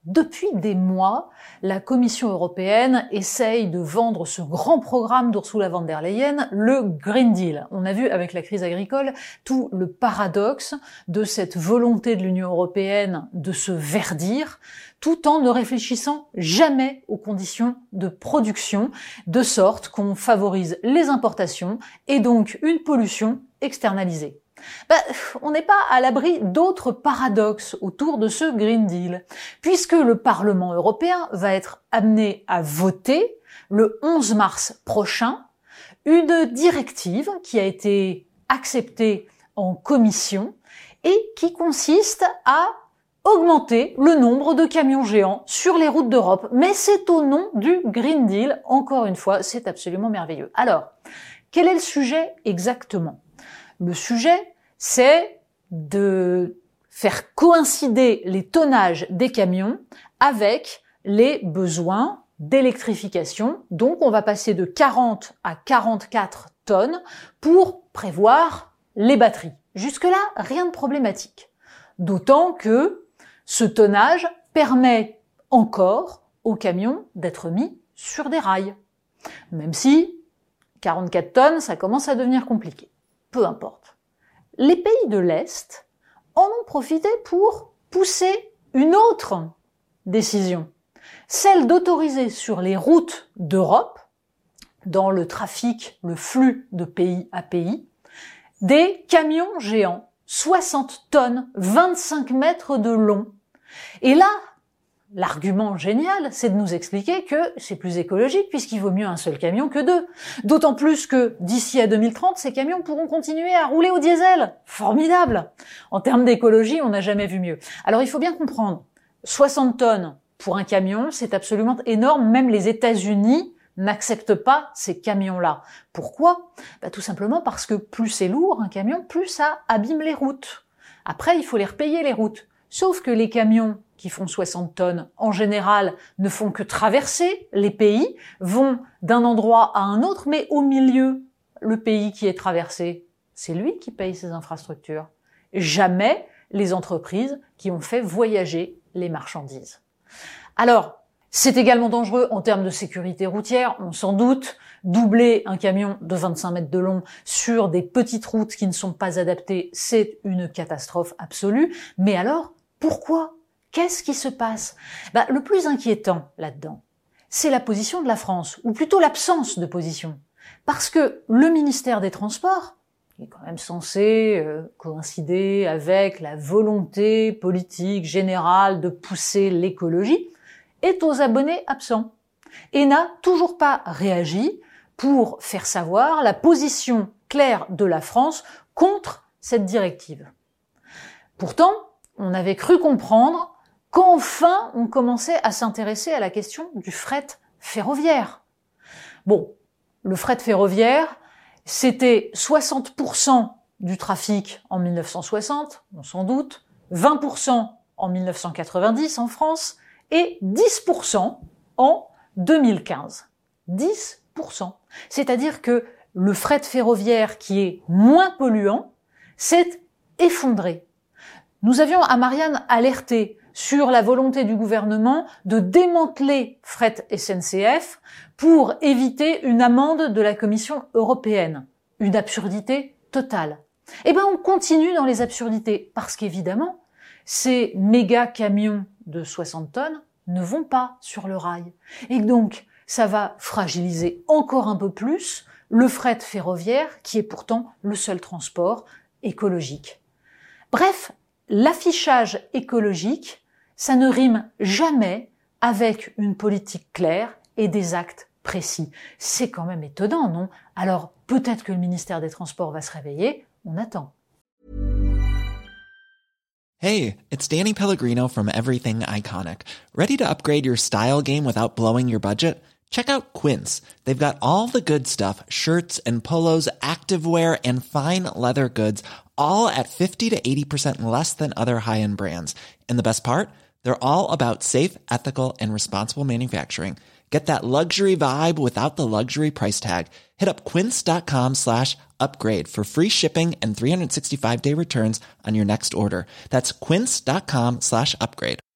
Depuis des mois, la Commission européenne essaye de vendre ce grand programme d'Ursula von der Leyen, le Green Deal. On a vu avec la crise agricole tout le paradoxe de cette volonté de l'Union européenne de se verdir, tout en ne réfléchissant jamais aux conditions de production, de sorte qu'on favorise les importations et donc une pollution externalisée. On n'est pas à l'abri d'autres paradoxes autour de ce Green Deal, puisque le Parlement européen va être amené à voter le 11 mars prochain une directive qui a été acceptée en commission et qui consiste à augmenter le nombre de camions géants sur les routes d'Europe. Mais c'est au nom du Green Deal, encore une fois, c'est absolument merveilleux. Alors, quel est le sujet exactement ? Le sujet, c'est de faire coïncider les tonnages des camions avec les besoins d'électrification. Donc, on va passer de 40 à 44 tonnes pour prévoir les batteries. Jusque-là, rien de problématique. D'autant que ce tonnage permet encore aux camions d'être mis sur des rails. Même si 44 tonnes, ça commence à devenir compliqué. Peu importe. Les pays de l'Est en ont profité pour pousser une autre décision, celle d'autoriser sur les routes d'Europe, dans le trafic, le flux de pays à pays, des camions géants, 60 tonnes, 25 mètres de long. Et là, l'argument génial, c'est de nous expliquer que c'est plus écologique puisqu'il vaut mieux un seul camion que deux. D'autant plus que d'ici à 2030, ces camions pourront continuer à rouler au diesel. Formidable! En termes d'écologie, on n'a jamais vu mieux. Alors il faut bien comprendre, 60 tonnes pour un camion, c'est absolument énorme. Même les États-Unis n'acceptent pas ces camions-là. Pourquoi ? Tout simplement parce que plus c'est lourd, un camion, plus ça abîme les routes. Après, il faut les repayer les routes. Sauf que les camions qui font 60 tonnes, en général, ne font que traverser les pays, vont d'un endroit à un autre, mais au milieu, le pays qui est traversé, c'est lui qui paye ses infrastructures. Jamais les entreprises qui ont fait voyager les marchandises. Alors, c'est également dangereux en termes de sécurité routière, on s'en doute. Doubler un camion de 25 mètres de long sur des petites routes qui ne sont pas adaptées, c'est une catastrophe absolue. Mais alors, pourquoi ? Qu'est-ce qui se passe ? Le plus inquiétant là-dedans, c'est la position de la France, ou plutôt l'absence de position. Parce que le ministère des Transports, qui est quand même censé coïncider avec la volonté politique générale de pousser l'écologie, est aux abonnés absents et n'a toujours pas réagi pour faire savoir la position claire de la France contre cette directive. Pourtant, on avait cru comprendre qu'enfin on commençait à s'intéresser à la question du fret ferroviaire. Bon, le fret ferroviaire, c'était 60% du trafic en 1960, on s'en doute, 20% en 1990 en France et 10% en 2015. 10%. C'est-à-dire que le fret ferroviaire qui est moins polluant s'est effondré. Nous avions à Marianne alerté sur la volonté du gouvernement de démanteler Fret SNCF pour éviter une amende de la Commission européenne. Une absurdité totale. On continue dans les absurdités, parce qu'évidemment, ces méga camions de 60 tonnes ne vont pas sur le rail. Et donc, ça va fragiliser encore un peu plus le fret ferroviaire, qui est pourtant le seul transport écologique. Bref, l'affichage écologique, ça ne rime jamais avec une politique claire et des actes précis. C'est quand même étonnant, non ? Alors, peut-être que le ministère des Transports va se réveiller, on attend. Hey, it's Danny Pellegrino from Everything Iconic. Ready to upgrade your style game without blowing your budget? Check out Quince. They've got all the good stuff, shirts and polos, activewear, and fine leather goods, all at 50 to 80% less than other high-end brands. And the best part? They're all about safe, ethical, and responsible manufacturing. Get that luxury vibe without the luxury price tag. Hit up quince.com/upgrade for free shipping and 365-day returns on your next order. That's quince.com/upgrade.